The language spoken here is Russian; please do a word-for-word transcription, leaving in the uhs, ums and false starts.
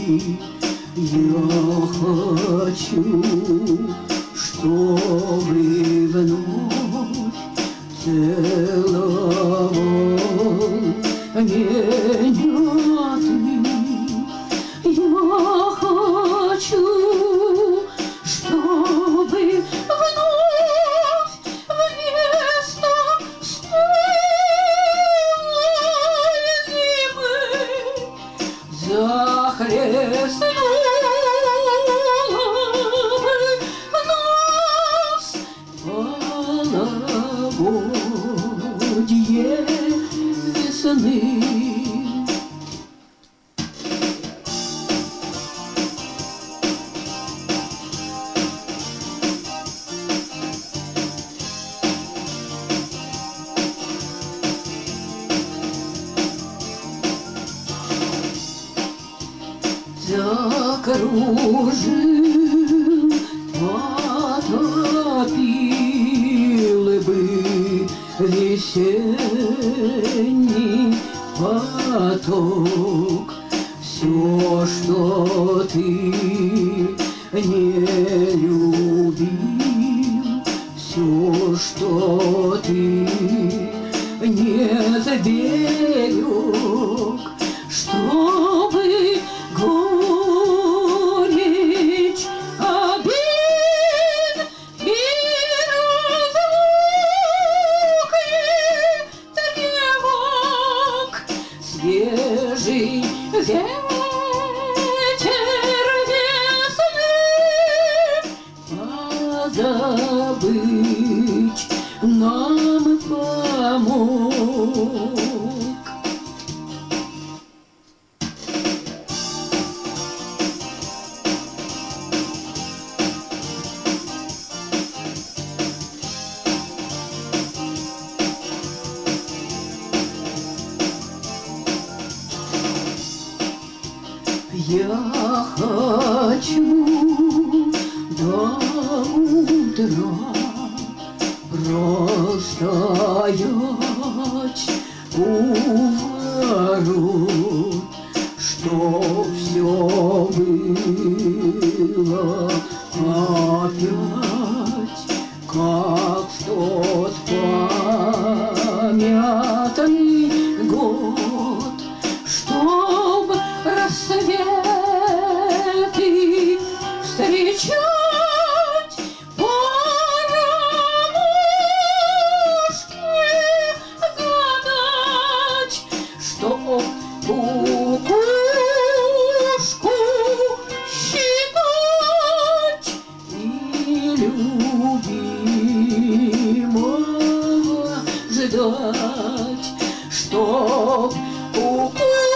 Я хочу, чтобы вновь целовал меня ты. Я хочу, чтобы вновь вместо спелой зимы захлестнула нас половодье весны. Закружил, потопил бы весенний поток все, что ты не любил, все, что ты не заберег, чтобы горечь обид и разлук и тревог свежий ветер весны позабыть нам помог. Я хочу до утра простоять у ворот, чтоб все было опять, как в тот памятный год, чтоб рассветы встречать по-ромашке, гадать, чтоб кукушку считать и любимого ждать, чтоб кукушку